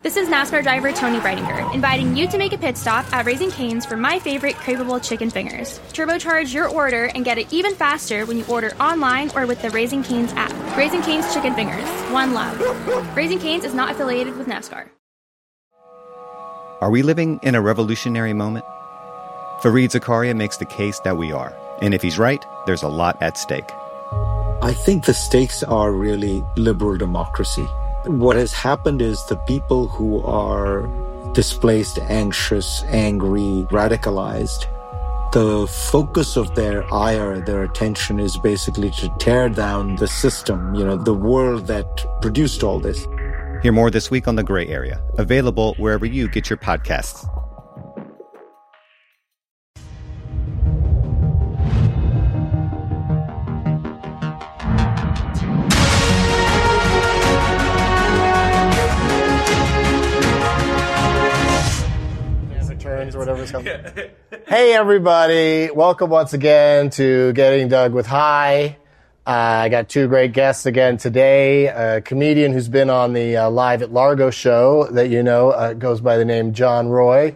This is NASCAR driver Tony Breidinger, inviting you to make a pit stop at Raising Cane's for my favorite craveable chicken fingers. Turbocharge your order and get it even faster when you order online or with the Raising Cane's app. Raising Cane's Chicken Fingers. One love. Raising Cane's is not affiliated with NASCAR. Are we living in a revolutionary moment? Fareed Zakaria makes the case that we are. And if he's right, there's a lot at stake. I think the stakes are really liberal democracy. What has happened is the people who are displaced, anxious, angry, radicalized, the focus of their ire, their attention is basically to tear down the system, the world that produced all this. Hear more this week on The Gray Area, available wherever you get your podcasts. Or whatever's coming. Hey, everybody. Welcome once again to Getting Doug with Hi. I got two great guests again today. A comedian who's been on the Live at Largo show that goes by the name John Roy.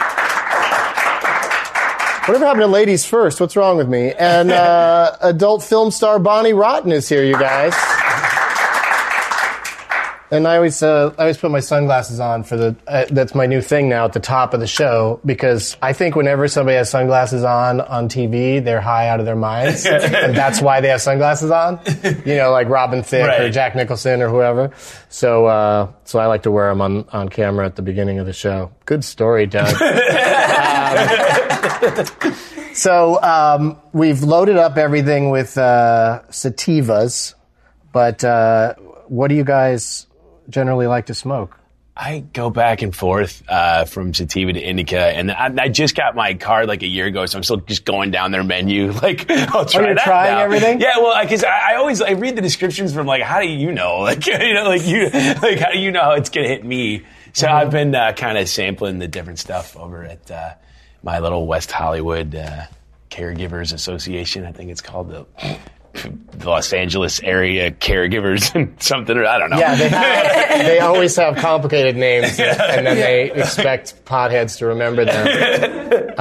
Whatever happened to ladies first? What's wrong with me? And adult film star Bonnie Rotten is here, you guys. And I always put my sunglasses on for that's my new thing now at the top of the show, because I think whenever somebody has sunglasses on TV, they're high out of their minds. And that's why they have sunglasses on. Like Robin Thicke or Jack Nicholson or whoever. So I like to wear them on camera at the beginning of the show. Good story, Doug. So we've loaded up everything with sativas, but what do you guys generally like to smoke? I go back and forth from sativa to indica, and I just got my card like a year ago, so I'm still just going down their menu. Like, I'll try you're that trying now. Everything? Yeah, well, because I read the descriptions from like, how do you know? Like, how do you know how it's gonna hit me? So I've been kind of sampling the different stuff over at my little West Hollywood Caregivers Association, I think it's called, the Los Angeles area caregivers and something, or I don't know. Yeah, they always have complicated names, and then they expect potheads to remember them.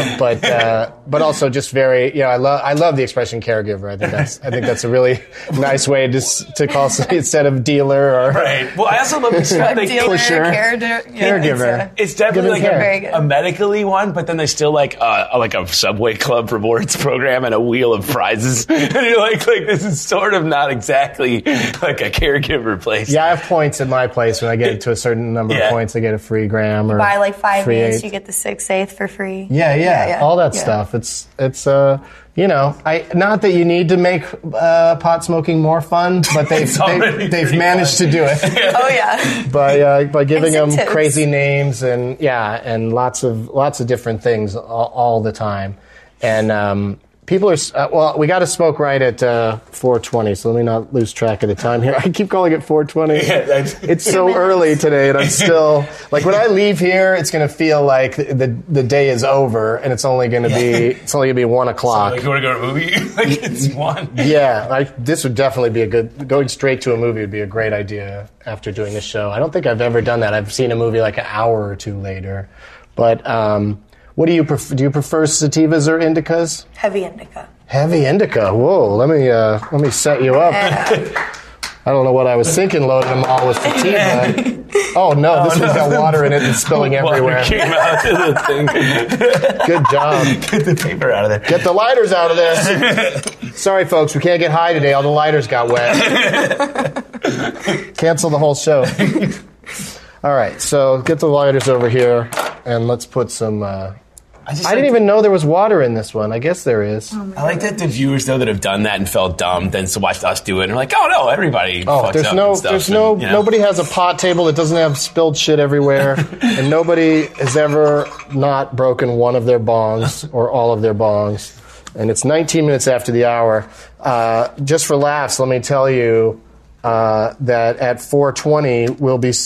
But also just very, I love the expression caregiver. I think that's a really nice way to call somebody instead of dealer or right. Well, I also love the pusher. Caregiver. It's definitely like a medically one, but then there's still like a Subway Club rewards program and a wheel of prizes. And you're like this is sort of not exactly like a caregiver place. Yeah, I have points in my place. When I get to a certain number of points, I get a free gram. Or buy like 5 eighth. you get the 6/8 for free. Yeah. All that stuff. It's not that you need to make pot smoking more fun, but they've managed to do it. Oh yeah. By giving them crazy names and lots of different things all the time. And people are, we got to smoke right at 4:20, so let me not lose track of the time here. I keep calling it 4:20. It's so early today, and I'm still, like, when I leave here, it's going to feel like the day is over, and it's only going to be 1 o'clock. So, like, you want to go to a movie? Like, it's 1. Yeah, this would definitely be going straight to a movie would be a great idea after doing this show. I don't think I've ever done that. I've seen a movie like an hour or two later. But, what do you prefer? Do you prefer sativas or indicas? Heavy indica. Heavy indica. Whoa, let me set you up. Yeah. I don't know what I was thinking, loading them all with sativa. Oh no, this one's got water in it and spilling everywhere. Water came out of the thing. Good job. Get the paper out of there. Get the lighters out of this. Sorry, folks, we can't get high today. All the lighters got wet. Cancel the whole show. All right, so get the lighters over here, and let's put some... I didn't even know there was water in this one. I guess there is. I like that the viewers, though, that have done that and felt dumb, then to watch us do it, and they're like, oh, no, everybody fucks up and stuff. Nobody has a pot table that doesn't have spilled shit everywhere, and nobody has ever not broken one of their bongs or all of their bongs. And it's 19 minutes after the hour. Just for laughs, let me tell you that at 4:20, it will be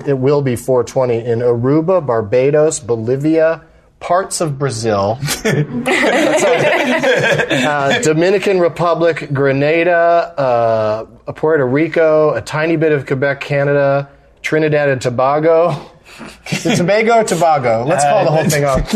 4:20 in Aruba, Barbados, Bolivia, parts of Brazil, Dominican Republic, Grenada, Puerto Rico, a tiny bit of Quebec, Canada, Trinidad and Tobago. Is it Tobago or Tobago? Let's call the whole thing off.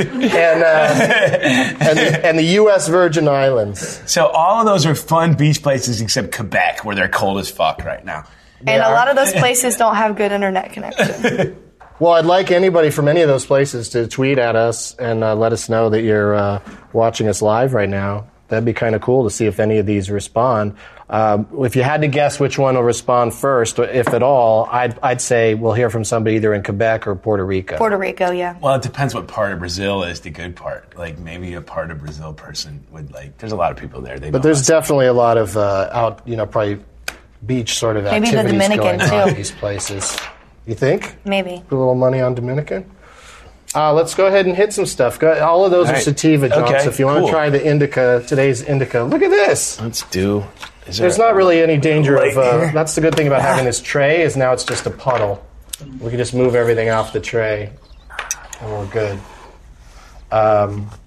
And the U.S. Virgin Islands. So all of those are fun beach places except Quebec, where they're cold as fuck right now. And a lot of those places don't have good internet connection. Well, I'd like anybody from any of those places to tweet at us and let us know that you're watching us live right now. That'd be kind of cool to see if any of these respond. If you had to guess which one will respond first, if at all, I'd say we'll hear from somebody either in Quebec or Puerto Rico. Puerto Rico, yeah. Well, it depends what part of Brazil is the good part. Like, maybe a part of Brazil person would like... There's a lot of people there. But there's definitely a lot of probably beach sort of maybe activities the Dominican, going on too. in these places. You think? Maybe. Put a little money on Dominican? Let's go ahead and hit some stuff. All of those are sativa, John. Okay, So if you want to try the indica, today's indica, look at this. Let's do... There's not really any danger of... that's the good thing about having this tray is now it's just a puddle. We can just move everything off the tray, and we're good. Let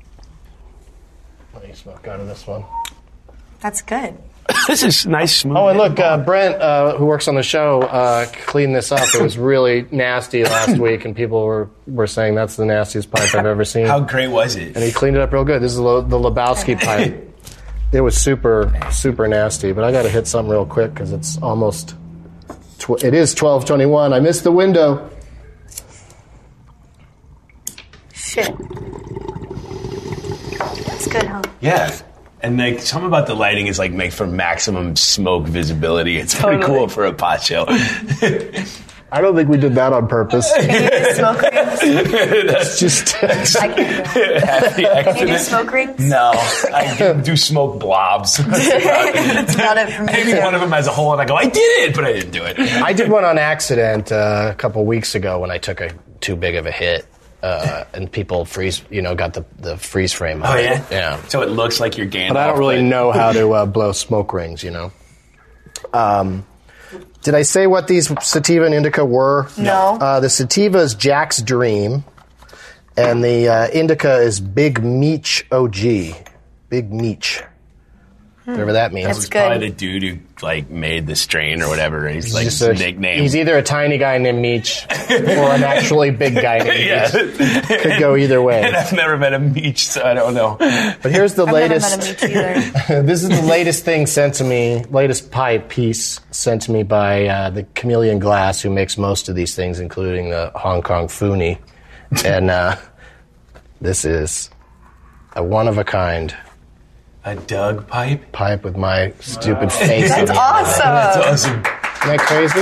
me smoke out of this one. That's good. This is nice, smooth. Oh, and look, Brent, who works on the show, cleaned this up. It was really nasty last week, and people were saying that's the nastiest pipe I've ever seen. How great was it? And he cleaned it up real good. This is the Lebowski pipe. It was super, super nasty, but I got to hit something real quick because it's almost... it is 12:21. I missed the window. Shit. That's good, huh? Yeah. And like something about the lighting is like make for maximum smoke visibility. It's pretty cool for a pot show. I don't think we did that on purpose. Can you do smoke rings? It's just... I can't do that. Can you do smoke rings? No, I can do smoke blobs. That's about it for me. Maybe too. one of them has a hole and I go, I did it, but I didn't do it. I did one on accident a couple weeks ago when I took too big of a hit. And people got the freeze frame on Oh, it. yeah? Yeah. So it looks like you're Gandalf. But I don't really know how to blow smoke rings, Did I say what these sativa and indica were? No. The sativa is Jack's Dream, and the indica is Big Meech OG. Big Meech. Whatever that means. That's It's good. probably the dude who like made the strain or whatever. He's like Just his nickname. He's either a tiny guy named Meech or an actually big guy named Yeah. Meech. Could go either way. And I've never met a Meech, so I don't know. But here's the I've latest. never met a Meech either. This is the latest thing sent to me, latest pipe piece sent to me by the Chameleon Glass, who makes most of these things, including the Hong Kong Foonie. And this is a one-of-a-kind A Doug pipe? pipe with my stupid face That's in it. awesome. That's awesome. Isn't that crazy?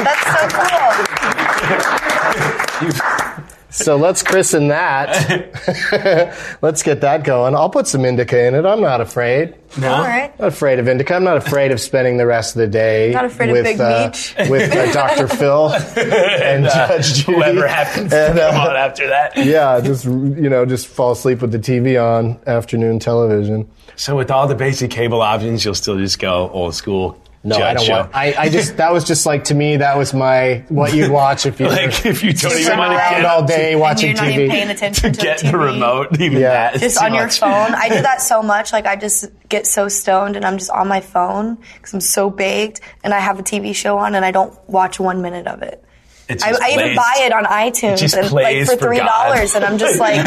That's so cool. So let's christen that. Let's get that going. I'll put some indica in it. I'm not afraid. All right. Not afraid of indica. I'm not afraid of spending the rest of the day Not afraid of with, Big Meech. with Dr. Phil and Judge Judy. Whoever happens to come on after that. Yeah, just fall asleep with the TV on, afternoon television. So with all the basic cable options, you'll still just go old school No, Judge I don't show. want. That was just like, to me, that was what you'd watch if you Like if you don't Just even sit want to around get all day watching and you're not TV. even paying attention to to get the TV. the remote, even Yeah. that is Just too on your much. phone. I do that so much. Like, I just get so stoned and I'm just on my phone because I'm so baked and I have a TV show on and I don't watch 1 minute of it. It I just even plays. buy it on iTunes just and plays for for $3 God. and I'm just like,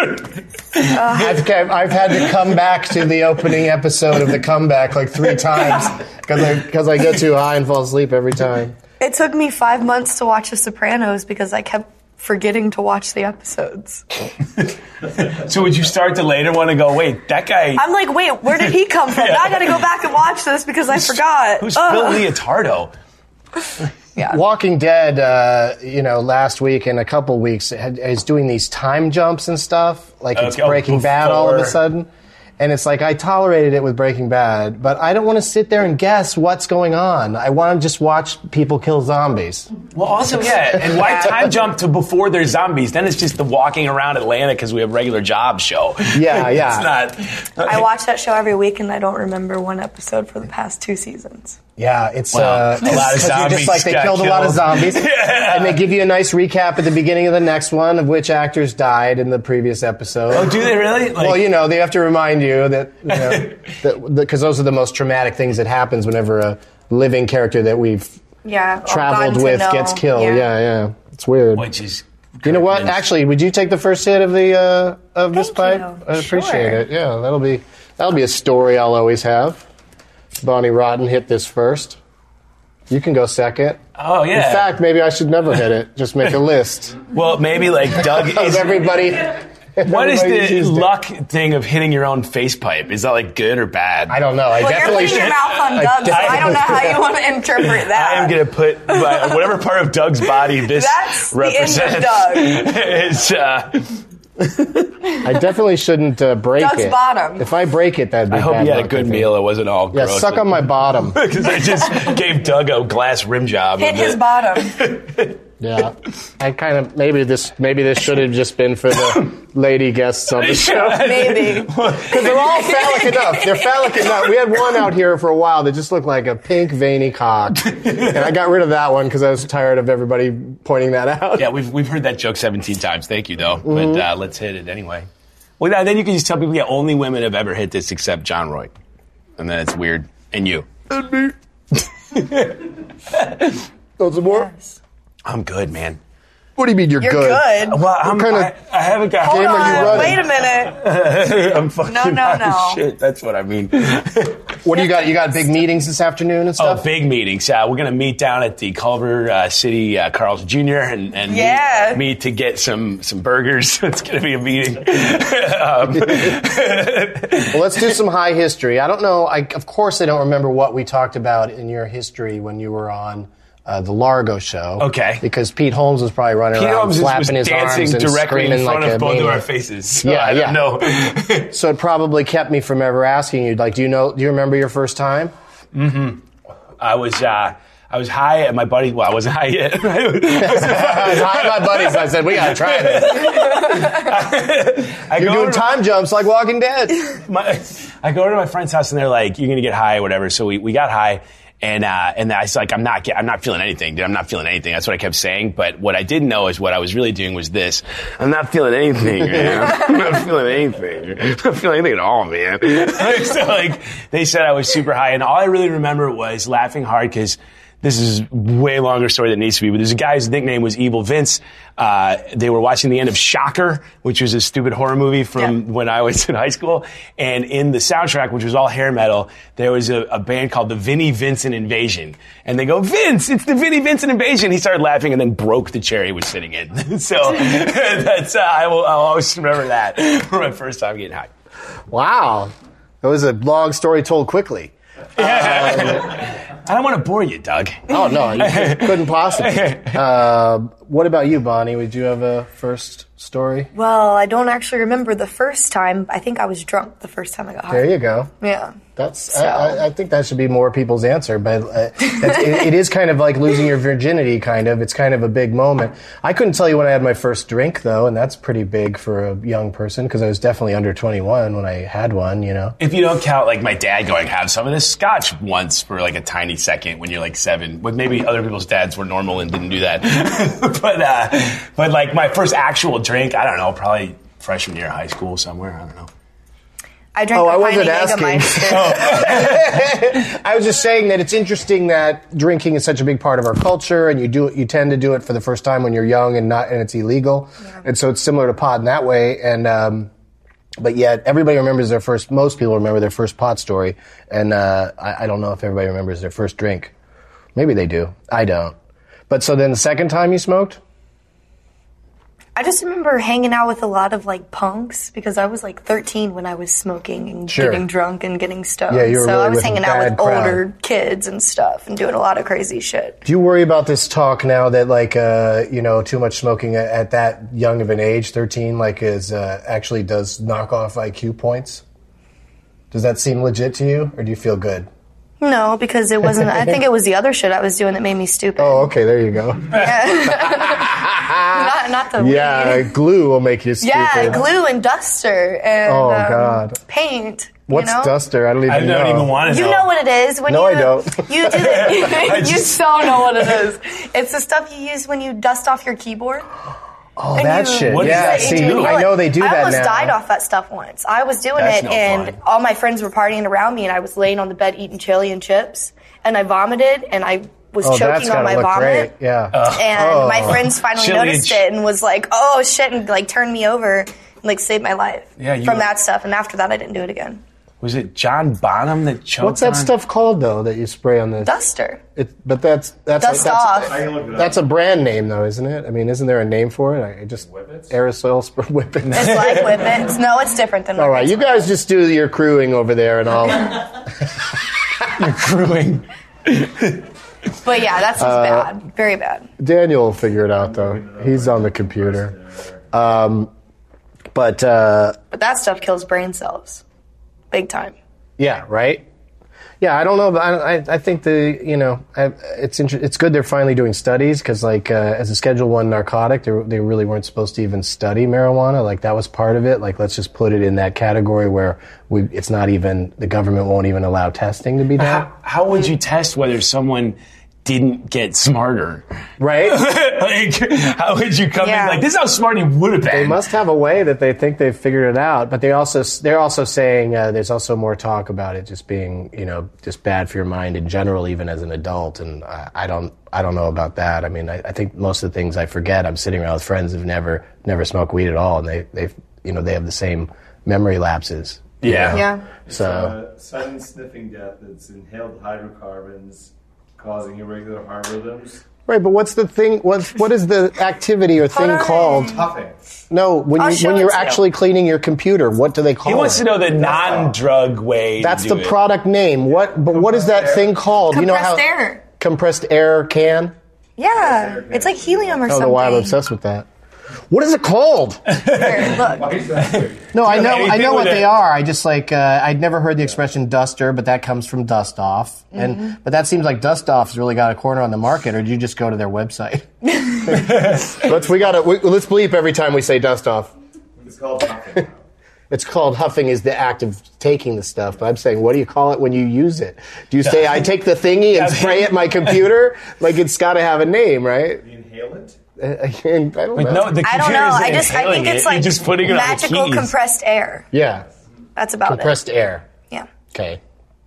I've had to come back to the opening episode of The Comeback like 3 times because I get too high and fall asleep every time. it took me 5 months to watch The Sopranos because I kept forgetting to watch the episodes. So would you start the later one and go, wait, that guy, I'm like, wait, where did he come from? Now I gotta go back and watch this because I forgot. who's Phil Leotardo? Yeah. Walking Dead, last week and a couple weeks is doing these time jumps and stuff. Like it's Okay, Breaking Bad all of a before- sudden. And it's like, I tolerated it with Breaking Bad, but I don't want to sit there and guess what's going on. I want to just watch people kill zombies. Well, also, yeah, and why time jump to before there's zombies? Then it's just the walking around Atlanta because we have regular job show. Yeah, yeah. It's not. I watch that show every week and I don't remember one episode for the past 2 seasons. Yeah, it's Well, a lot of 'cause you're zombies just like they got killed a lot of killed. zombies, Yeah. and they give you a nice recap at the beginning of the next one of which actors died in the previous episode. Oh, do they really? Like, Well, they have to remind you that because those are the most traumatic things that happens whenever a living character that we've traveled with gets killed. Yeah. It's weird. Which is... You know what? Actually, would you take the first hit of the this pipe? I appreciate it. Yeah, that'll be a story I'll always have. Bonnie Rotten hit this first. You can go second. Oh, yeah. In fact, maybe I should never hit it. Just make a list. Well, maybe like Doug is... everybody... What is the luck thing of hitting your own face pipe? Is that like good or bad? I don't know. You're putting your mouth on Doug, so I don't know how you want to interpret that. I am going to put whatever part of Doug's body this represents. The end of Doug. It's, I definitely shouldn't break Doug's it. Bottom. If I break it, that'd be I hope bad you had a luck, good meal. It wasn't all gross. Yeah, suck on my bottom. Because I just gave Doug a glass rim job. Hit his bottom. Yeah, I kind of maybe this should have just been for the lady guests on the show. Maybe because they're all phallic enough. They're phallic enough. We had one out here for a while that just looked like a pink veiny cock, and I got rid of that one because I was tired of everybody pointing that out. Yeah, we've heard that joke 17 times. Thank you, though. But let's hit it anyway. Well, then you can just tell people, only women have ever hit this except John Roy, and then it's weird. And you. And me. Those are more. Yes. I'm good, man. What do you mean you're good? Well, I haven't got... Hold game are you on, running? wait a minute. I'm fucking No. shit. That's what I mean. What do you got? You got big meetings this afternoon and stuff? Oh, big meetings. We're going to meet down at the Culver City Carl's Jr. and meet to get some burgers. It's going to be a meeting. Well, let's do some high history. I don't know. Of course, I don't remember what we talked about in your history when you were on the Largo show. Okay. Because Pete Holmes was probably running around flapping his arms and directly in front like of both maniac. of our faces. So Yeah, I don't yeah. know. So it probably kept me from ever asking you, like, do you remember your first time? Mm-hmm. I was high at my buddy. Well, I wasn't high yet. I was high at my buddies. I said, we got to try this. You're doing time jumps like Walking Dead. I go to my friend's house and they're like, you're going to get high or whatever. So we got high. And I was like, I'm not feeling anything, dude. I'm not feeling anything. That's what I kept saying. But what I didn't know is what I was really doing was this. I'm not feeling anything, man. I'm not feeling anything. I'm not feeling anything at all, man. So like, they said I was super high. And all I really remember was laughing hard because this is way longer story than it needs to be, but there's a guy whose nickname was Evil Vince. They were watching the end of Shocker, which was a stupid horror movie from when I was in high school. And in the soundtrack, which was all hair metal, there was a band called the Vinnie Vincent Invasion. And they go, Vince, it's the Vinnie Vincent Invasion. He started laughing and then broke the chair he was sitting in. So that's, I'll always remember that for my first time getting high. Wow. That was a long story told quickly. I don't want to bore you, Doug. Oh, no, you couldn't possibly. What about you, Bonnie? Would you have a first story? Well, I don't actually remember the first time. I think I was drunk the first time I got high. There you go. Yeah. That's. I think that should be more people's answer, but it is kind of like losing your virginity. Kind of, it's kind of a big moment. I couldn't tell you when I had my first drink though, and that's pretty big for a young person because I was definitely under 21 when I had one. You know, if you don't count like my dad going have some of this scotch once for like a tiny second when you're like 7, but maybe other people's dads were normal and didn't do that. but like my first actual drink, I don't know, probably freshman year of high school somewhere. I don't know. I drank I wasn't asking. I was just saying that it's interesting that drinking is such a big part of our culture, and you tend to do it for the first time when you're young and it's illegal, and so it's similar to pot in that way. And but yet everybody remembers most people remember their first pot story, and I don't know if everybody remembers their first drink. Maybe they do. I don't. But so then the second time you smoked? I just remember hanging out with a lot of like punks because I was like 13 when I was smoking and getting drunk and getting stoned. Yeah, you were so really I was with a hanging out with bad crowd. older kids and stuff and doing a lot of crazy shit. Do you worry about this talk now that like too much smoking at that young of an age, 13, like actually does knock off IQ points? Does that seem legit to you, or do you feel good? No, because it wasn't. I think it was the other shit I was doing that made me stupid. Oh, okay, there you go. not the weed. Glue will make you stupid. Yeah, glue and duster and God. paint. What's duster? I don't even know. I don't even want to know. You know what it is. When I don't. You do it. You so know what it is. It's the stuff you use when you dust off your keyboard. Oh, that shit. What Yeah, does that see, do? I know they do that now. I almost died off that stuff once. I was doing That's it, no and fun. all my friends were partying around me, and I was laying on the bed eating chili and chips, and I vomited, and I was choking on my vomit. Great. Yeah. And my friends finally noticed it and was like, oh shit, and like turned me over and like saved my life from that stuff. And after that, I didn't do it again. Was it John Bonham that choked? What's that stuff called though that you spray on this? Duster. But that's Dust off. That's a brand name though, isn't it? I mean, isn't there a name for it? I just Whippets? Aerosol spray Whippets. It's like Whippets. No, it's different than Whippets. All right, you guys just do your crewing over there and all. You're crewing. But yeah, that's just bad. Very bad. Daniel will figure it out though. He's on the computer. But that stuff kills brain cells. Big time. Yeah, right? Yeah, I don't know. I think it's good they're finally doing studies because, like, as a Schedule I narcotic, they really weren't supposed to even study marijuana. Like, that was part of it. Like, let's just put it in that category where it's not even, the government won't even allow testing to be done. How would you test whether someone didn't get smarter? Right? Like, how would you come in? Like, this is how smart he would have been. They must have a way that they think they've figured it out, but they're also saying there's also more talk about it just being, just bad for your mind in general, even as an adult. And I don't know about that. I mean, I think most of the things I forget. I'm sitting around with friends who've never smoked weed at all, and they have the same memory lapses. Yeah. So sudden sniffing death. It's inhaled hydrocarbons causing irregular heart rhythms. Right, but what's the thing? What is the activity or thing called? Huffing. No, when you're actually cleaning your computer, what do they call it? He wants to know the non-drug way. That's the product name. What is that thing called? Compressed air. Compressed air can? Yeah, it's like helium or something. I don't know why I'm obsessed with that. What is it called? Here, look. No, I know what they are. I just I'd never heard the expression duster, but that comes from dust off. Mm-hmm. But that seems like Dust Off's really got a corner on the market, or did you just go to their website? Let's bleep every time we say Dust Off. It's called huffing. It's called huffing is the act of taking the stuff. But I'm saying, what do you call it when you use it? Do you say, I take the thingy and spray it my computer? Like, it's got to have a name, right? You inhale it? I don't know. No, the I don't know. I think it's like just putting it magical on the keys. Compressed air. Yeah. That's about compressed air. Yeah. Okay.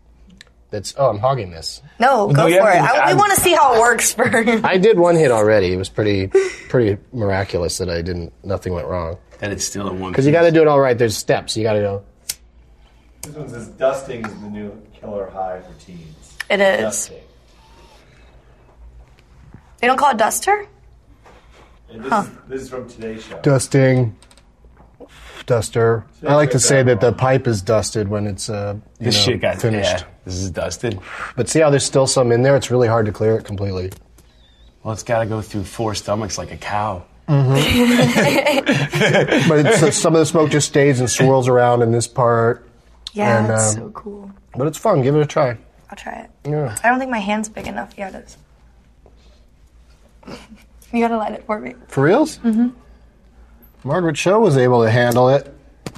I'm hogging this. No, go for it. We want to see how it works first. I did one hit already. It was pretty miraculous that nothing went wrong. And it's still in one. Because you got to do it all right. There's steps. You got to go. This one says dusting is the new killer high for teens. It is. Dusting. They don't call it duster? And this is from Today's Show. Dusting. Duster. I like to say that the pipe is dusted when it's shit got finished. Yeah, this is dusted. But see how there's still some in there? It's really hard to clear it completely. Well, it's got to go through 4 stomachs like a cow. Mm-hmm. But some of the smoke just stays and swirls around in this part. Yeah, that's so cool. But it's fun. Give it a try. I'll try it. Yeah. I don't think my hand's big enough. Yeah, it is. You gotta light it for me. For reals? Mm-hmm. Margaret Cho was able to handle it.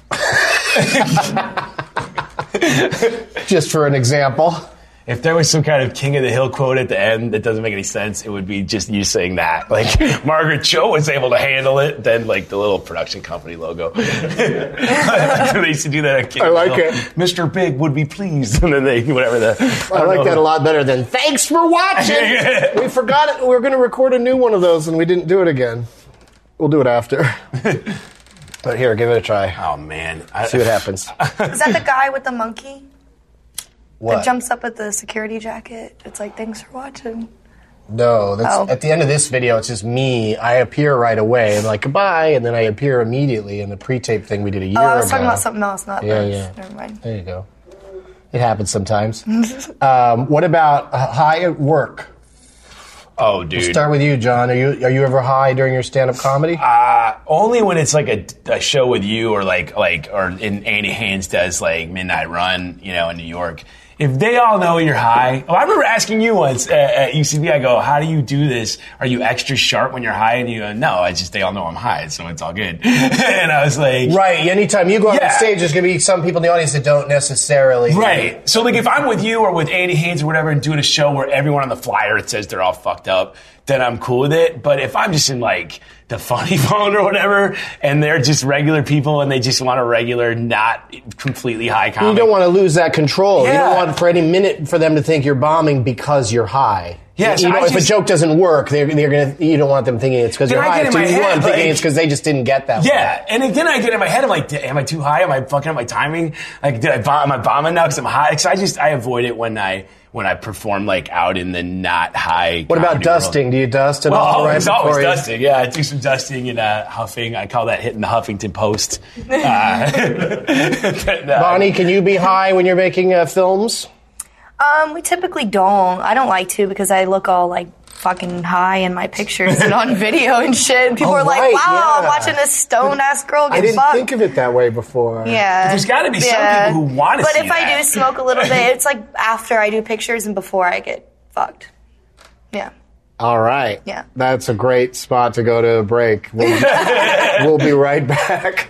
Just for an example. If there was some kind of King of the Hill quote at the end that doesn't make any sense, it would be just you saying that. Like, Margaret Cho was able to handle it, then, like, the little production company logo. They used to do that at King of the Hill. It. Mr. Big would be pleased. And then I like that a lot better than, thanks for watching! We forgot it. We were going to record a new one of those, and we didn't do it again. We'll do it after. But here, give it a try. Oh, man. See what happens. Is that the guy with the monkey? What? That jumps up at the security jacket. It's like, thanks for watching. No, at the end of this video, it's just me. I appear right away. I'm like, goodbye, and then I appear immediately in the pre-tape thing we did a year ago. I was talking about something else, not this. Yeah. Never mind. There you go. It happens sometimes. What about high at work? Oh, dude. We'll start with you, John. Are you ever high during your stand-up comedy? Only when it's like a show with you or or in Andy Haynes does like Midnight Run, in New York. If they all know you're high, I remember asking you once at UCB, I go, how do you do this? Are you extra sharp when you're high? And you go, no, they all know I'm high, so it's all good. And I was like... Right, anytime you go on the stage, there's going to be some people in the audience that don't necessarily... Right. So like if I'm with you or with Andy Haynes or whatever and doing a show where everyone on the flyer, it says they're all fucked up, then I'm cool with it. But if I'm just in like the funny phone or whatever, and they're just regular people and they just want a regular, not completely high comic. You don't want to lose that control. Yeah. You don't want for any minute for them to think you're bombing because you're high. Yeah, so if a joke doesn't work, they're gonna. You don't want them thinking it's because you're high. You want them thinking it's because they just didn't get that. Yeah, and then I get in my head, I'm like, am I too high? Am I fucking up my timing? Like, am I bombing now because I'm high? Because I avoid it when I perform like out in the not high. What about dusting? World. Do you dust at all? Right It's always dusting. Yeah, I do some dusting and huffing. I call that hitting the Huffington Post. Bonnie, can you be high when you're making films? We typically don't. I don't like to because I look all like fucking high in my pictures and on video and shit. People are like, wow, I'm watching this stoned ass girl get fucked. I didn't think of it that way before. Yeah. But there's got to be some people who want to see But if I do smoke a little bit, it's like after I do pictures and before I get fucked. Yeah. All right. Yeah. That's a great spot to go to a break. We'll be right back.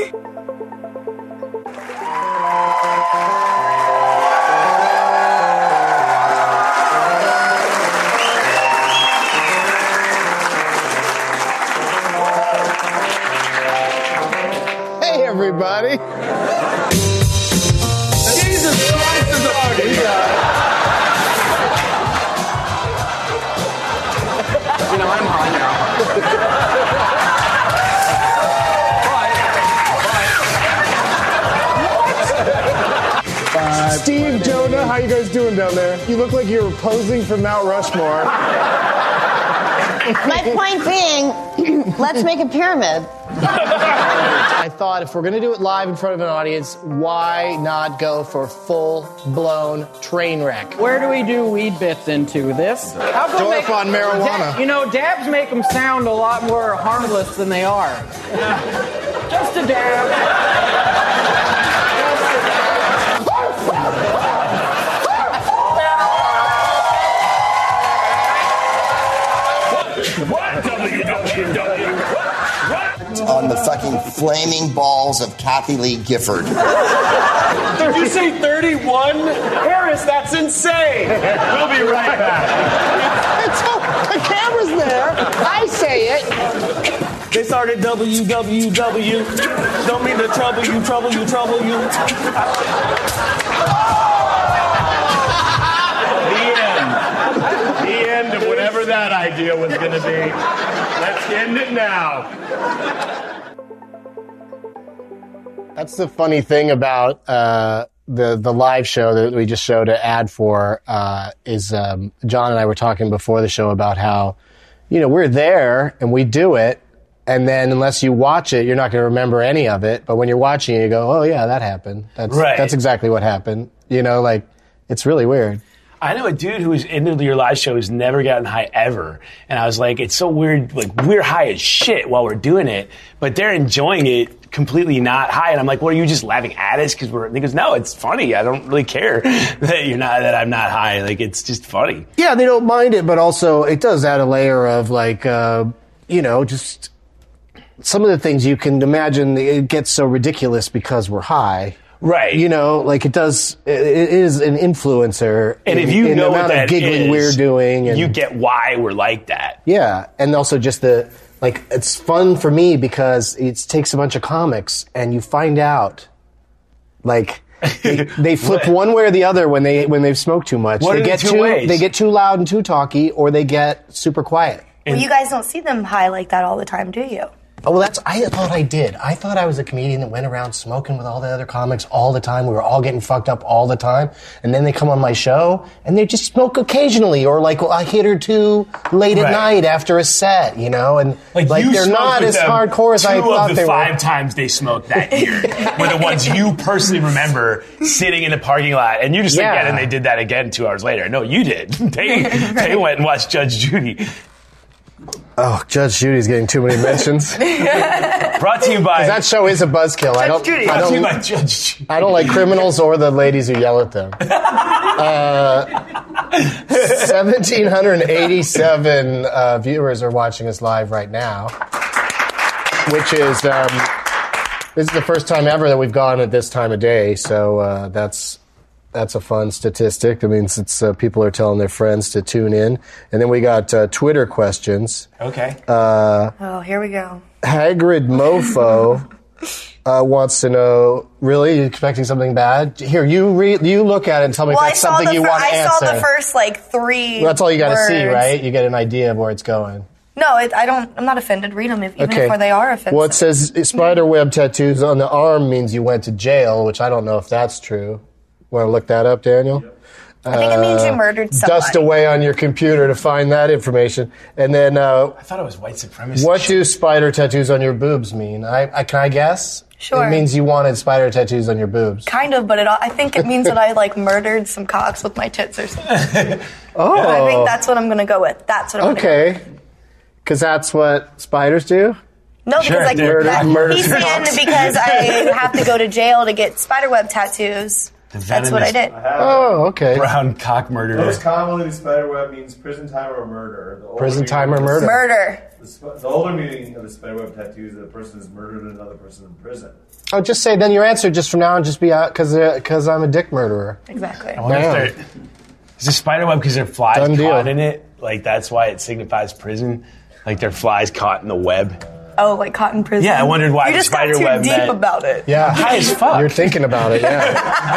Everybody. Jesus Christ is already. I'm high now. Steve, Jonah, how you guys doing down there? You look like you're posing for Mount Rushmore. My point being, let's make a pyramid. I thought if we're going to do it live in front of an audience, why not go for full-blown train wreck? Where do we do weed bits into this? Dorf on marijuana. Dabs make them sound a lot more harmless than they are. Just a dab. On the fucking flaming balls of Kathy Lee Gifford. Did you say 31? Harris, that's insane. We'll be right back. The camera's there. I say it. They started WWW. Don't mean to trouble you. The end of whatever that idea was going to be. Let's end it now. That's the funny thing about the live show that we just showed an ad for is John and I were talking before the show about how, we're there and we do it, and then unless you watch it, you're not going to remember any of it. But when you're watching it, you go, oh yeah, that happened. That's exactly what happened. It's really weird. I know a dude who was into your live show who's never gotten high ever. And I was like, it's so weird. Like, we're high as shit while we're doing it, but they're enjoying it completely not high. And I'm like, what, are you just laughing at us? He goes, no, it's funny. I don't really care that I'm not high. Like, it's just funny. Yeah, they don't mind it, but also it does add a layer of like, just some of the things you can imagine. It gets so ridiculous because we're high. Right. It does, it is an influencer. And if you know the amount of giggling we're doing. And you get why we're like that. Yeah. And also just it's fun for me because it takes a bunch of comics and you find out, they flip one way or the other when they've smoked too much. What are the two ways? They get too loud and too talky, or they get super quiet. Well, you guys don't see them high like that all the time, do you? Oh, well, I thought I did. I thought I was a comedian that went around smoking with all the other comics all the time. We were all getting fucked up all the time. And then they come on my show, and they just smoke occasionally, or like a hit or two late at night after a set, And they're not as hardcore as I thought they were. 5 times they smoked that year were the ones you personally remember sitting in the parking lot, and you just think, and they did that again 2 hours later. No, you did. They went and watched Judge Judy. Oh, Judge Judy's getting too many mentions. Brought to you by... That show is a buzzkill. Brought to you by Judge Judy. I don't like criminals or the ladies who yell at them. 1,787 viewers are watching us live right now, which is... this is the first time ever that we've gone at this time of day, so that's a fun statistic. That means it's people are telling their friends to tune in. And then we got Twitter questions. Okay. Here we go. Hagrid Mofo wants to know, really? You expecting something bad? Here, you look at it and tell me if that's something you want to answer. I saw the first, 3 well, that's all you got to words. see, right? You get an idea of where it's going. No, I'm not offended. Read them, even if they are offensive. Well, it says spiderweb tattoos on the arm means you went to jail, which I don't know if that's true. Want to look that up, Daniel? Yep. I think it means you murdered somebody. Dust away on your computer to find that information. And then... I thought it was white supremacy. What do spider tattoos on your boobs mean? Can I guess? Sure. It means you wanted spider tattoos on your boobs. Kind of, but I think it means that I murdered some cocks with my tits or something. Oh. I think that's what I'm going to go with. That's what I'm going to go with. Because that's what spiders do? No, because murder he's saying because I have to go to jail to get spiderweb tattoos. That's what I did. Oh, okay. Brown cock murderer. Most commonly, the spiderweb means prison time or murder. Prison time or murder. Murder. The older meaning of the spiderweb tattoo is that a person has murdered another person in prison. Oh, just say then your answer just from now on just be out because I'm a dick murderer. Exactly. I wonder if is the spiderweb because there are flies caught in it? That's why it signifies prison? There are flies caught in the web? Oh, caught in prison? Yeah, I wondered why the spider web. You just got too deep about it. Yeah. High as fuck. You're thinking about it, yeah.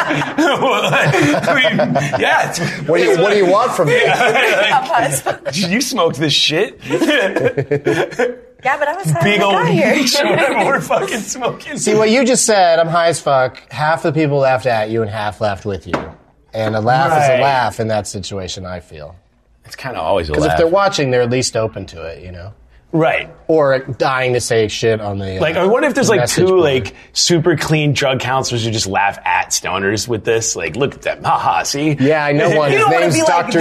What do you want from me? You smoked this shit. Yeah, but I was high big when I old got here. whatever we're fucking smoking. See, what you just said, I'm high as fuck. Half the people laughed at you and half laughed with you. And a laugh is a laugh in that situation, I feel. It's kind of always a laugh. Because if they're watching, they're at least open to it, Right. Or dying to say shit on the I wonder if there's two board. super clean drug counselors who just laugh at stoners with this. Look at them. Haha, see? Yeah, I know one. His name's Dr.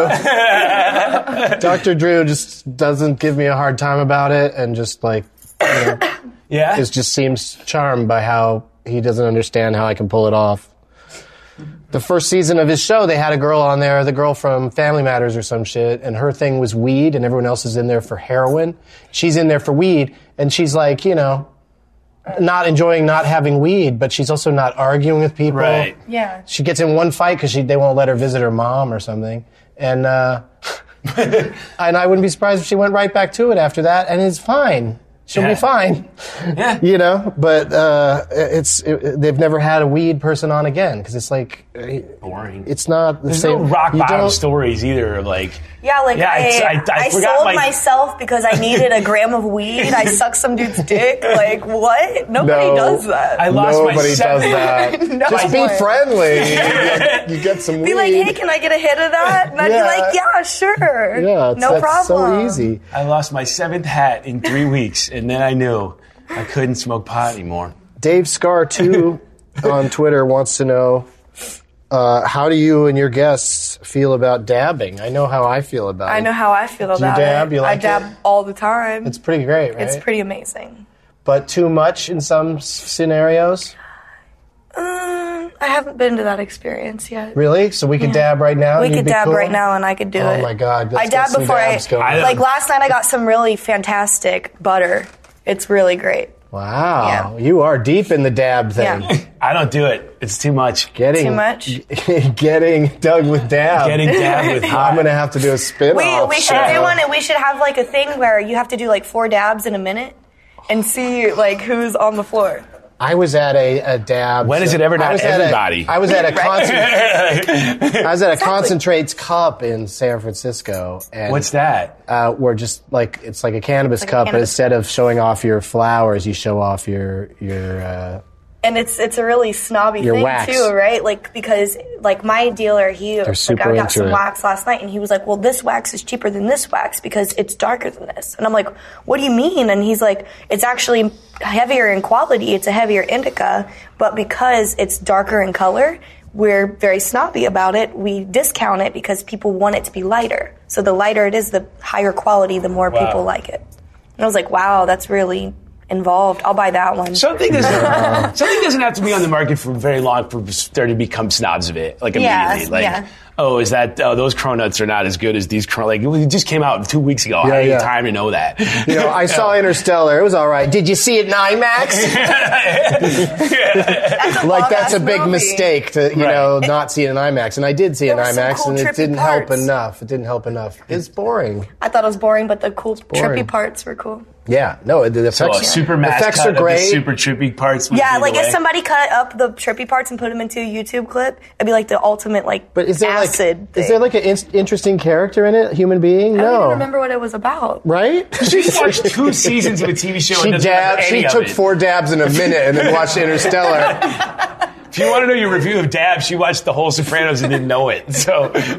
Drew. Dr. Drew just doesn't give me a hard time about it and just yeah. It just seems charmed by how he doesn't understand how I can pull it off. The first season of his show, they had a girl on there, the girl from Family Matters or some shit, and her thing was weed, and everyone else is in there for heroin. She's in there for weed, and she's not enjoying not having weed, but she's also not arguing with people. Right. Yeah. She gets in one fight because they won't let her visit her mom or something. And, and I wouldn't be surprised if she went right back to it after that, and it's fine. She'll be fine. Yeah. But they've never had a weed person on again because it's boring. It's not the There's same. no rock bottom stories either. I forgot sold myself because I needed a gram of weed. I sucked some dude's dick. What? Nobody does that. Nobody does that. No. Just be friendly. You get some weed. Be like, hey, can I get a hit of that? And I'd be like, yeah, sure. Yeah, no problem. So easy. I lost my 7th hat in 3 weeks, and then I knew I couldn't smoke pot anymore. Dave Scar 2 on Twitter wants to know, how do you and your guests feel about dabbing? I know how I feel about it. I know how I feel about it. Do you dab? You like I dab all the time. It's pretty great, right? It's pretty amazing. But too much in some scenarios? I haven't been to that experience yet. Really? So we could dab right now? We could dab right now and I could do it. Oh my God. I dabbed before last night I got some really fantastic butter. It's really great. Wow. Yeah. You are deep in the dab thing. Yeah. I don't do it. It's too much. Too much? Getting dug with dab. Getting dabbed with hot. I'm going to have to do a spin-off. We should do one and we should have a thing where you have to do 4 dabs in a minute and see who's on the floor. I was at a dab. When is it ever not everybody? I was at a Concentrates Cup in San Francisco. And what's that? Where just it's like a cannabis cup, but instead of showing off your flowers, you show off your and it's a really snobby thing wax. Too, right? because my dealer, I got some wax last night, and he was like, "Well, this wax is cheaper than this wax because it's darker than this." And I'm like, "What do you mean?" And he's like, "It's actually heavier in quality. It's a heavier indica, but because it's darker in color, we're very snobby about it. We discount it because people want it to be lighter. So the lighter it is, the higher quality, the more people like it." And I was like, "Wow, that's really involved. I'll buy that one." Something doesn't have to be on the market for very long for there to become snobs of it. Immediately. Is that those cronuts are not as good as these it just came out 2 weeks ago. I didn't have time to know that. I saw Interstellar. It was all right. Did you see it in IMAX? That's a big mistake to not see it in IMAX. And I did see it in IMAX, and it didn't help enough. It's boring. I thought it was boring, but the cool trippy parts were cool. Yeah, no, the effects, super mass effects cut are great. Of the super trippy parts. Yeah, like if somebody cut up the trippy parts and put them into a YouTube clip, it'd be like the ultimate But is there acid thing. Is there like an interesting character in it? Human being? I don't No. even remember what it was about. Right? She watched 2 seasons of a TV show. She took 4 dabs in a minute and then watched Interstellar. If you want to know your review of dabs, she watched the whole Sopranos and didn't know it. So pretty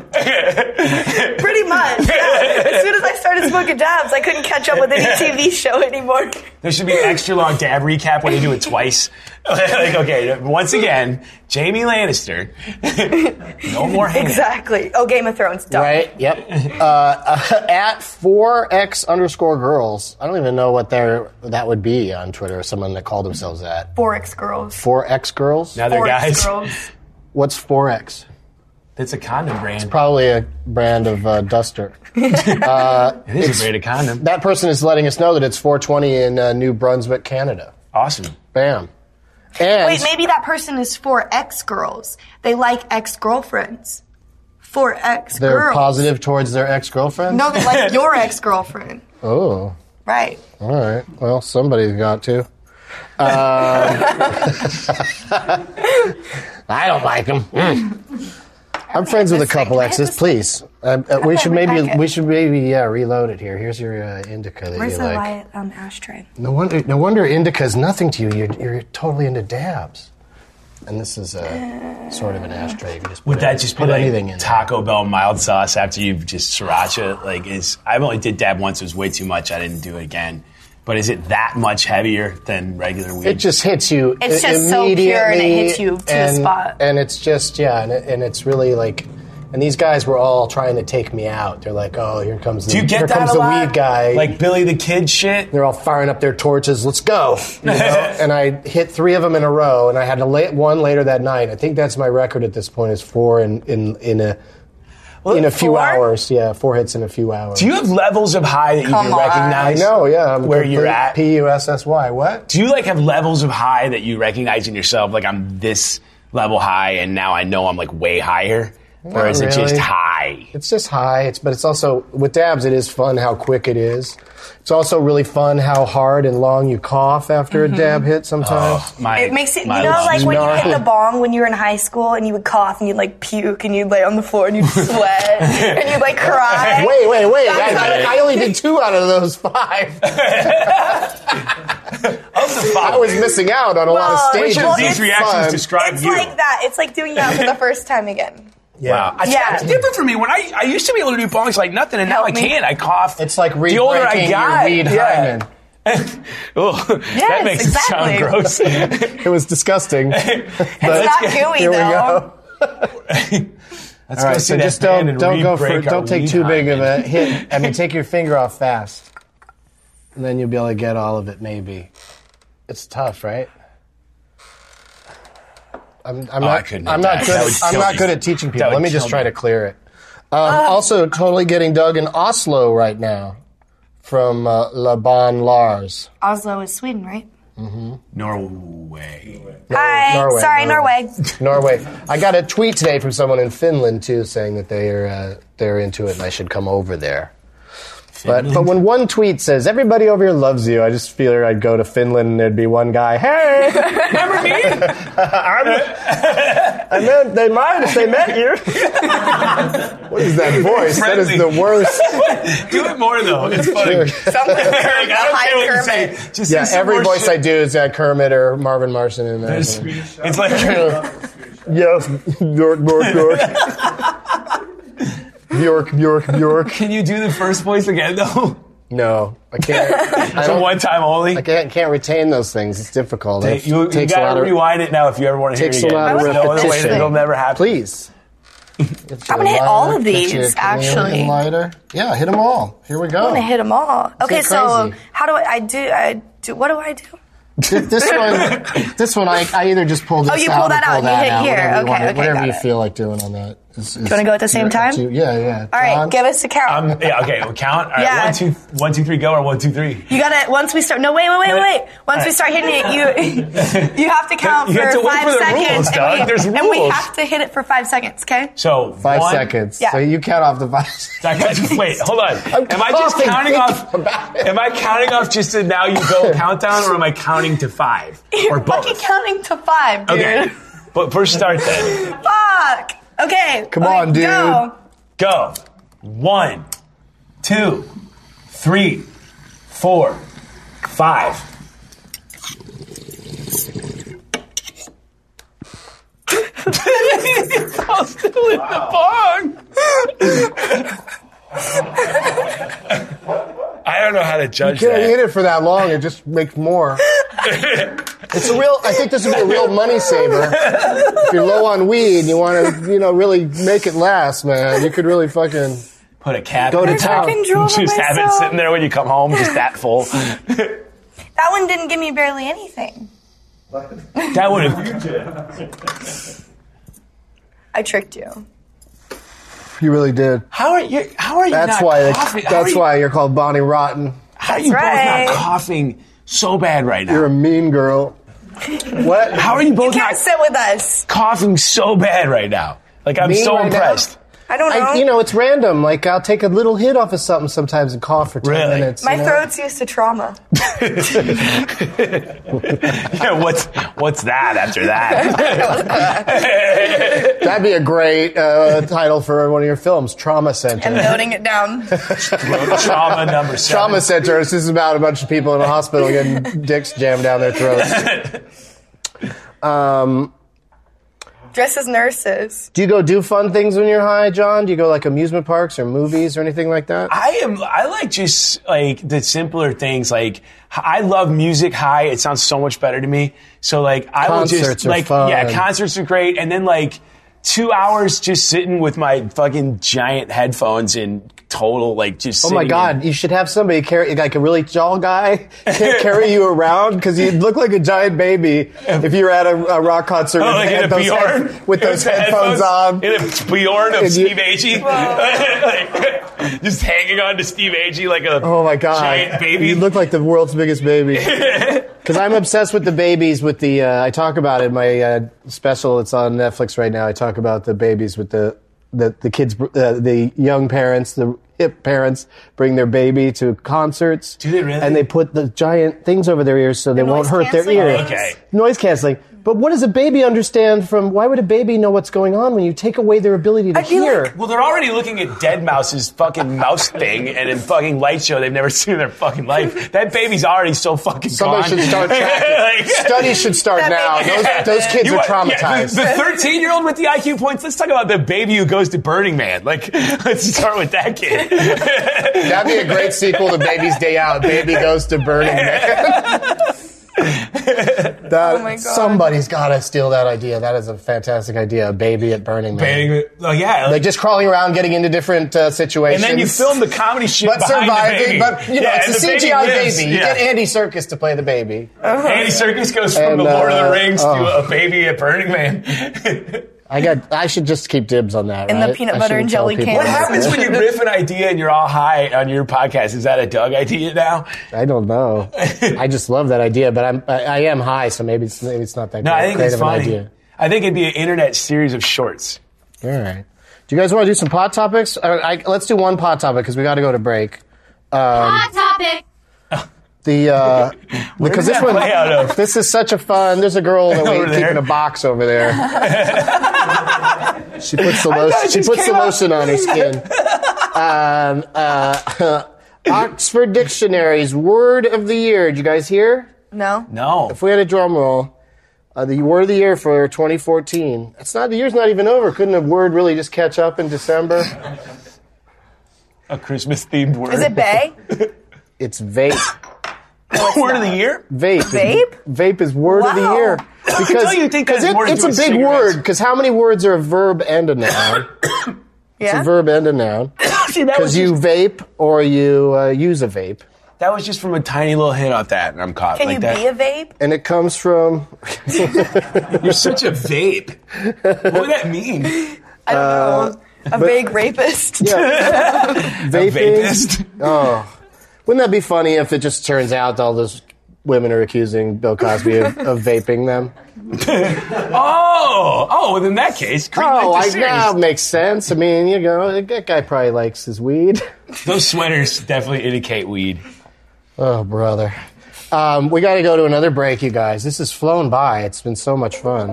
much. Yeah. As soon as I started smoking dabs, I couldn't catch up with any TV show anymore. There should be an extra long dab recap when you do it twice. Like, okay, once again, Jamie Lannister. No more hanging. Exactly. Oh, Game of Thrones. Done. Right, yep. At 4x_girls. I don't even know what that would be on Twitter, someone that called themselves that. 4X girls. 4X girls? Now they're guys. Girls. What's 4X? It's a condom brand. It's probably a brand of duster. It is a brand of condom. That person is letting us know that it's 4:20 in New Brunswick, Canada. Awesome. Bam. And wait, maybe that person is 4X girls. They like ex-girlfriends. 4X they're girls. positive towards their ex-girlfriend? No, they like your ex-girlfriend. Oh. Right. All right. Well, somebody's got to. I don't like them. I'm friends with a couple exes. Please, we should maybe reload it here. Here's your indica that Where's you the like. ashtray? No wonder indica is nothing to you. You're totally into dabs. And this is sort of an ashtray. You can just Would that just be put like anything in Taco Bell mild sauce after you've just sriracha? I've only did dab once. It was way too much. I didn't do it again. But is it that much heavier than regular weed? It just hits you immediately. It's just so pure and it hits you to the spot. And it's just, and it's really like, and these guys were all trying to take me out. They're like, oh, here comes the weed guy. Like Billy the Kid shit? They're all firing up their torches. Let's go. You know? And I hit 3 of them in a row, and I had one later that night. I think that's my record at this point is 4 in a few hours. Yeah, 4 hits in a few hours. Do you have levels of high that you can recognize? I know, yeah. Where you're at? P-U-S-S-Y. What? Do you have levels of high that you recognize in yourself? Like, I'm this level high, and now I know I'm way higher? Or is it just high? It's just high. But it's also, with dabs, it is fun how quick it is. It's also really fun how hard and long you cough after a dab hit sometimes. It makes it, like when you hit the bong when you were in high school and you would cough and you'd puke and you'd lay on the floor and you'd sweat and you'd cry. Wait. I only did 2 out of those 5. I was missing out on a lot of stages. Which of these reactions describe you? It's like that. It's like doing that for the first time again. Yeah. Wow. It's different for me. When I used to be able to do bongs like nothing, and now I can't. I cough. It's like the older I got. Reed Hyman. That makes it sound gross. It was disgusting. It's not gooey, here though. We go. All right, so just don't take too big of a hit. I mean, take your finger off fast, and then you'll be able to get all of it. Maybe it's tough, right? I'm not good at teaching people. Let me just try to clear it. Also, totally getting dug in Oslo right now from Laban Lars. Oslo is Sweden, right? Mm-hmm. Norway. Hi. Norway. Norway. I got a tweet today from someone in Finland too, saying that they're into it and I should come over there. But when one tweet says, everybody over here loves you, I just feel I'd go to Finland and there'd be one guy, hey! Remember me? I meant they might if they met you. What is that voice? Friendly. That is the worst. Do it more, though. It's funny. Sounds like I don't care what you say. Just yeah, every voice shit. I do is Kermit or Marvin Marson in there. It's like... Yes, York. Bjork. Can you do the first voice again, though? No, I can't. It's a one-time only? I can't retain those things. It's difficult. You got to rewind it now if you ever want to hear it again. Takes a lot of repetition. It'll never happen. Please. I'm going to hit all of these, actually. Lighter. Yeah, hit them all. Here we go. I'm going to hit them all. Okay, so how do I do? What do I do? This one, I either just pull this out. Oh, you pull that out. You hit here. Okay, whatever you feel like doing on that. Do you want to go at the same time? Yeah. All right, give us a count. Okay, we'll count. All right, 1, 2, 3, go, or 1, 2, 3. You gotta, once we start, no, wait. Once we start hitting it, you have to count for 5 seconds. Rules, Doug. There's rules. And we have to hit it for 5 seconds, okay? So 5 seconds. Yeah. So you count off the 5 seconds. Wait, hold on. Am I just counting off? Am I counting off just to now you go countdown, or am I counting to 5? You're or both? fucking counting to 5, dude. Okay. But first start then. Fuck. Okay. Come on, dude. Go. 1, 2, 3, 4, 5. I'm still in the bong. I don't know how to judge that. You can't that. hit it for that long. It just makes more. I think this would be a real money saver. If you're low on weed and you want to, really make it last, man, you could really fucking put a cap. Go to town. Just have it sitting there when you come home, just that full. That one didn't give me barely anything. That would have. I tricked you. You really did. How are you? That's not why. coughing? That's why you're called Bonnie Rotten. How are you both not coughing so bad right now? You're a mean girl. What? How are you both You can't sit with us. coughing so bad right now? Like, I'm so impressed. I don't know. It's random. Like, I'll take a little hit off of something sometimes and cough for 10 minutes. My throat's used to trauma. Yeah, what's that after that? That'd be a great title for one of your films, Trauma Center. I'm noting it down. Trauma number 7. Trauma Center. This is about a bunch of people in a hospital getting dicks jammed down their throats. Dress as nurses. Do you go do fun things when you're high, John? Do you go like amusement parks or movies or anything like that? I like just like the simpler things. Like, I love music high. It sounds so much better to me. So like, I will just Concerts are like, fun. yeah, concerts are great. And then like 2 hours just sitting with my fucking giant headphones and total like just. Oh my God! You should have somebody carry, like a really tall guy, carry you around because you'd look like a giant baby if you were at a rock concert with those headphones on. In a Bjorn of Steve Agee, just hanging on to Steve Agee like a giant baby. You look like the world's biggest baby. Because I'm obsessed with the babies. With the I talk about it in my special. It's on Netflix right now. I talk about the babies with the kids, the young parents, the hip parents bring their baby to concerts. Do they really? And they put the giant things over their ears so they won't hurt their ears. Okay. Noise canceling. But what does a baby understand from, why would a baby know what's going on when you take away their ability to hear? Well, they're already looking at Dead Mouse's fucking mouse thing and in fucking light show they've never seen in their fucking life. That baby's already so fucking Somebody gone. should start tracking. Studies should start now. Those kids are traumatized. The 13-year-old with the IQ points, let's talk about the baby who goes to Burning Man. Like, let's start with that kid. That'd be a great sequel to Baby's Day Out. Baby goes to Burning Man. Oh my God. Somebody's got to steal that idea. That is a fantastic idea. A baby at Burning Man. Oh, yeah. Like just crawling around, getting into different situations. And then you film the comedy shit but behind surviving. the baby. But, it's a CGI baby. You get Andy Serkis to play the baby. Andy Serkis goes from the Lord of the Rings to a baby at Burning Man. I should just keep dibs on that, In right? the peanut butter and jelly can. What happens when you riff an idea and you're all high on your podcast? Is that a Doug idea now? I don't know. I just love that idea, but I am high, so maybe it's not that I think great it's of an funny. idea. I think it'd be an internet series of shorts. All right. Do you guys want to do some pot topics? Let's do one pot topic because we got to go to break. Hot topic. Because this one, this is such a fun. There's a girl in the way keeping a box over there. She puts the lotion on her skin. Oxford Dictionary's word of the year. Did you guys hear? No. If we had a drum roll, the word of the year for 2014. The year's not even over. Couldn't a word really just catch up in December? A Christmas themed word. Is it bae? It's vape. Word of the year? Vape. Vape? Vape is word of the year. Because you think that's more it's to a doing big cigarettes? word. Because how many words are a verb and a noun? It's a verb and a noun. Because you vape or you use a vape. That was just from a tiny little hint off that, and I'm caught. Can like you that. be a vape? And it comes from... You're such a vape. What would that mean? I don't know. A vague rapist. Yeah. A vapist? Oh. Wouldn't that be funny if it just turns out all those women are accusing Bill Cosby of vaping them? Well, in that case, that makes sense. I mean, that guy probably likes his weed. Those sweaters definitely indicate weed. Oh, brother. We got to go to another break, you guys. This has flown by. It's been so much fun.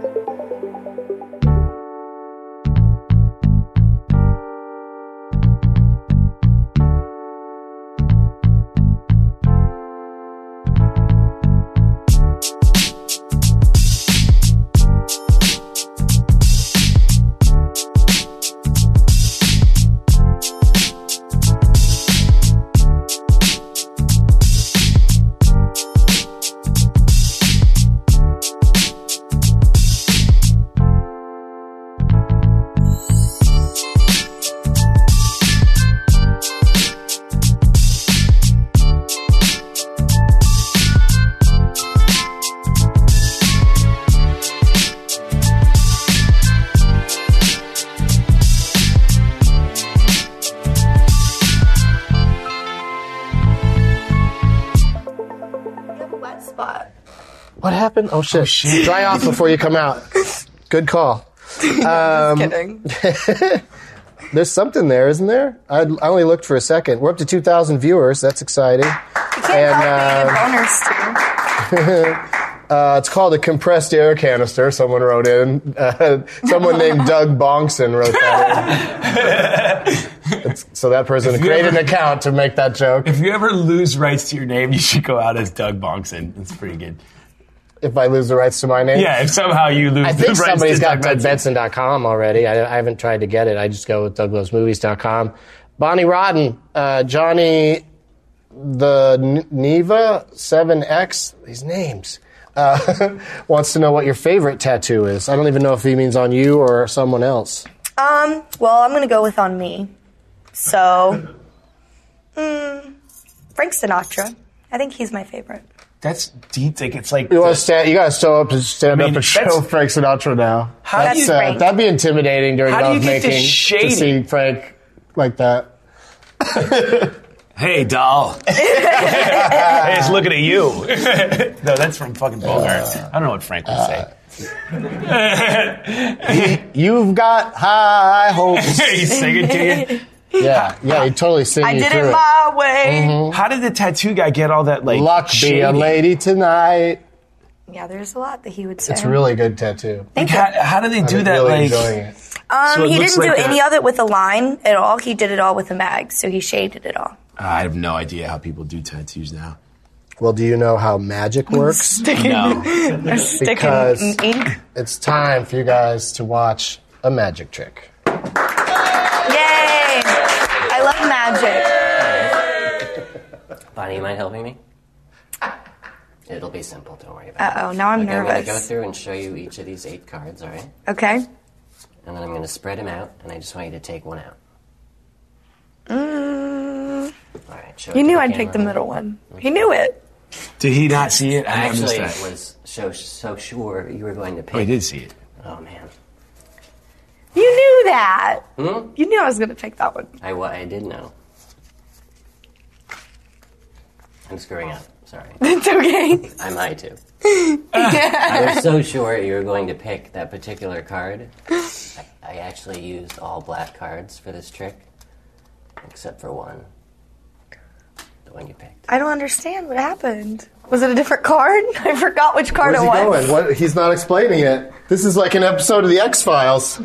What happened? Oh, shit. Dry off before you come out. Good call. Just kidding. There's something there, isn't there? I only looked for a second. We're up to 2,000 viewers. That's exciting. You can't help being a boners, too. It's called a compressed air canister, someone wrote in. Someone named Doug Bonkson wrote that in. So that person created an account to make that joke. If you ever lose rights to your name, you should go out as Doug Bonkson. That's pretty good. If I lose the rights to my name? Yeah, if somehow you lose the rights to Doug Benson. I think somebody's got DougBenson.com already. I haven't tried to get it. I just go with DougLovesMovies.com. Bonnie Rotten, Johnny the Neva 7X, these names, wants to know what your favorite tattoo is. I don't even know if he means on you or someone else. Well, I'm going to go with on me. So, Frank Sinatra. I think he's my favorite. That's deep. It's like you got to stand up and stand up and show Frank Sinatra now. That'd be intimidating during lovemaking to see Frank like that. Hey, doll. Hey, it's looking at you. No, that's from fucking Bogart. I don't know what Frank would say. You've got high hopes. He's singing to you. Yeah, he totally sings you through it. I did it my way. Mm-hmm. How did the tattoo guy get all that, like, luck shady? Be a lady tonight. Yeah, there's a lot that he would say. It's a really good tattoo. Like, how do they do that? Really like, enjoying it. So he didn't do any of it with a line at all. He did it all with a mag, so he shaded it all. I have no idea how people do tattoos now. Well, do you know how magic works? No. Because it's time for you guys to watch a magic trick. Yay! I love magic. Bonnie, you mind helping me? It'll be simple, don't worry about it. Uh-oh, now I'm nervous. I'm going to go through and show you each of these 8 cards, all right? Okay. And then I'm going to spread them out, and I just want you to take one out. All right, he knew I'd pick the middle one. He knew it. Did he not see it? I actually was so sure you were going to pick. Oh, he did see it. Oh, man. You knew that. You knew I was going to pick that one. I did know. I'm screwing up. Sorry. It's okay. I'm high, too. I was so sure you were going to pick that particular card. I actually used all black cards for this trick, except for one. The one you picked. I don't understand what happened. Was it a different card? I forgot which card it was. Where's he going? He's not explaining it. This is like an episode of the X-Files.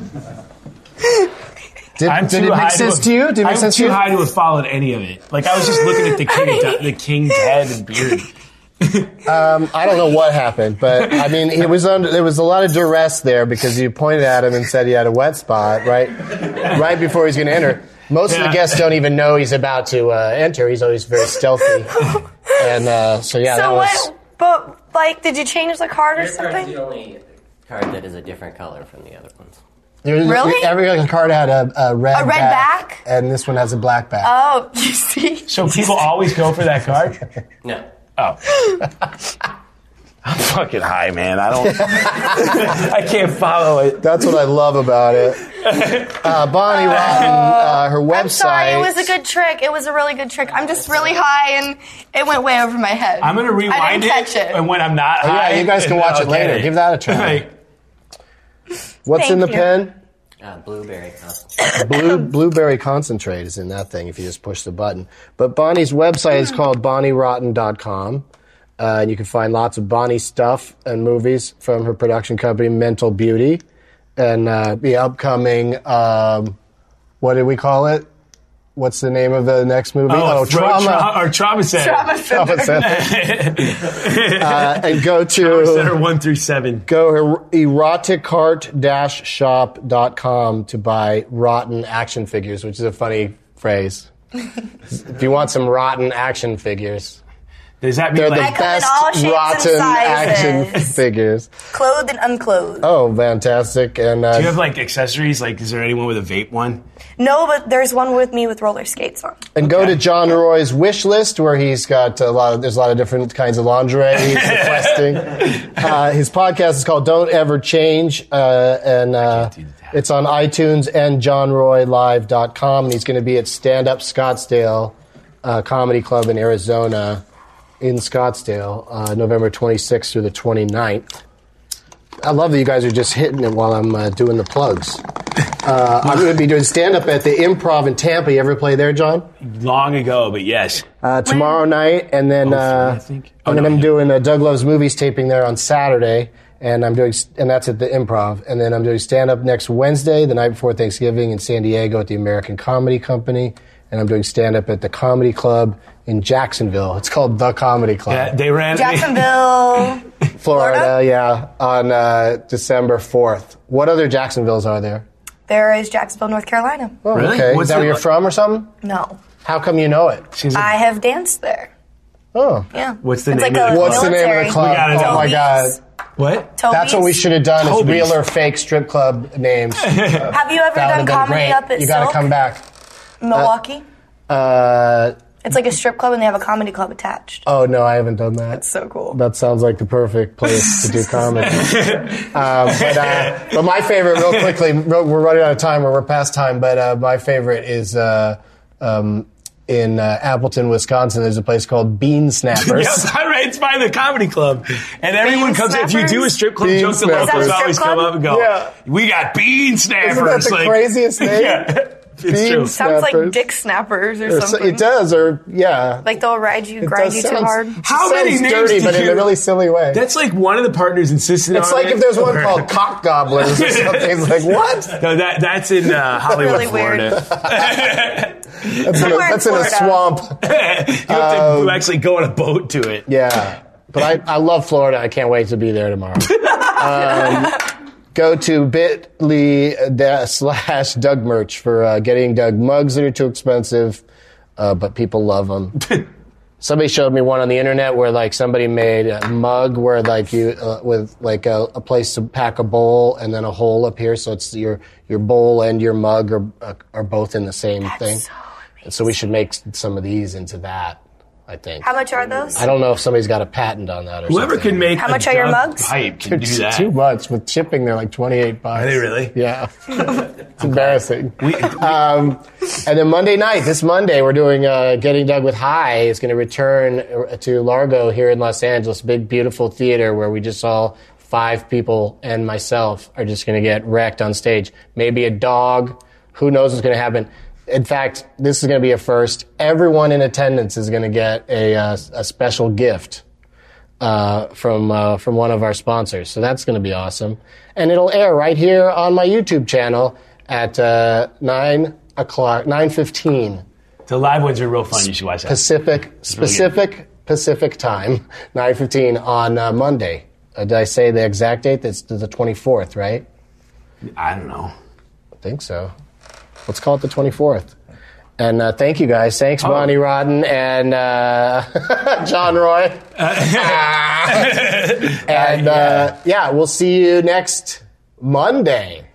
Did it make sense to you? I'm too high to have followed any of it. Like, I was just looking at the king's head and beard. I don't know what happened, but I mean, there was a lot of duress there because you pointed at him and said he had a wet spot right before he's going to enter. Most of the guests don't even know he's about to enter. He's always very stealthy, and so yeah. So what? But like, did you change the card or something? Your card's the only card that is a different color from the other ones. Really? Every card had a red back, and this one has a black back. Oh, you see? So people always go for that card? No. Oh. I'm fucking high, man. I can't follow it. That's what I love about it. Bonnie Rotten, her website. I'm sorry, it was a good trick. It was a really good trick. I'm just really high, and it went way over my head. I'm going to rewind catch it. And when I'm not high. Yeah, you guys can watch it later. Give that a try. What's in the pen? Blueberry concentrate. Blueberry concentrate is in that thing if you just push the button. But Bonnie's website is called BonnieRotten.com. And you can find lots of Bonnie stuff and movies from her production company, Mental Beauty. And the upcoming, what did we call it? What's the name of the next movie? Trauma Center. Trauma Center. And go to... Trauma Center 1 through 7. Go to eroticart-shop.com to buy rotten action figures, which is a funny phrase. If you want some rotten action figures... Does that mean they're the best rotten action figures? Clothed and unclothed. Oh, fantastic. And do you have like accessories? Like, is there anyone with a vape one? No, but there's one with me with roller skates on. And go to John Roy's wish list where he's got there's a lot of different kinds of lingerie he's requesting. His podcast is called Don't Ever Change. It's on iTunes and johnroylive.com. And he's going to be at Stand Up Scottsdale Comedy Club in Arizona. In Scottsdale, November 26th through the 29th. I love that you guys are just hitting it while I'm doing the plugs. I'm going to be doing stand-up at the Improv in Tampa. You ever play there, John? Long ago, but yes. Tomorrow night, and then I'm doing Doug Loves Movies taping there on Saturday, and that's at the Improv. And then I'm doing stand-up next Wednesday, the night before Thanksgiving, in San Diego at the American Comedy Company. And I'm doing stand-up at the Comedy Club in Jacksonville. It's called The Comedy Club. Yeah, they ran Jacksonville, Florida, yeah, on December 4th. What other Jacksonvilles are there? There is Jacksonville, North Carolina. Oh, really? Okay. Is that where you're from or something? No. How come you know it? I have danced there. Oh. Yeah. What's the it's name like of the What's the name of the club? Oh, my God. What? Toby's. That's what we should have done, is Toby's. real or fake strip club names. Have you ever done comedy up at You got to Silk? come back. Milwaukee? It's like a strip club and they have a comedy club attached. Oh, no, I haven't done that. That's so cool. That sounds like the perfect place to do comedy. But my favorite, real quickly, we're running out of time, or we're past time, but my favorite is in Appleton, Wisconsin. There's a place called Bean Snappers. Yes, right. It's by the comedy club. And everyone Bean comes, Snappers? if you do a strip club joke, the locals always come up and go, we got Bean Snappers. Isn't that the craziest name? Yeah. It's true. Sounds like Dick Snappers or something. It does, or yeah. Like they'll grind you too hard. How many names dirty, but in a really silly way. That's like one of the partners insisted on it. It's like if there's one called Cock Gobblers or something. It's like, what? No, that's in Hollywood, really Florida. That's in a swamp. You have to actually go on a boat to it. Yeah. But I love Florida. I can't wait to be there tomorrow. Go to bit.ly/Doug merch for getting Doug mugs that are too expensive, but people love them. Somebody showed me one on the internet where like somebody made a mug where like you with like a place to pack a bowl and then a hole up here, so it's your bowl and your mug are both in the same thing. So and so we should make some of these into that. I think. How much are those? I don't know if somebody's got a patent on that or Whoever something. can make How much are your mugs? Pipe can do that. Too much. With shipping, they're like $28. Are they really? Yeah. It's embarrassing. And then Monday night, this Monday, we're doing Getting Doug with High. It's going to return to Largo here in Los Angeles, big, beautiful theater where we just saw 5 people and myself are just going to get wrecked on stage. Maybe a dog. Who knows what's going to happen. In fact, this is going to be a first. Everyone in attendance is going to get a special gift from one of our sponsors. So that's going to be awesome. And it'll air right here on my YouTube channel at 9:15. The live ones are real fun. You should watch that. Pacific time, 9:15 on Monday. Did I say the exact date? That's the 24th, right? I don't know. I think so. Let's call it the 24th. And thank you, guys. Thanks, Bonnie Rotten and John Roy. And, we'll see you next Monday.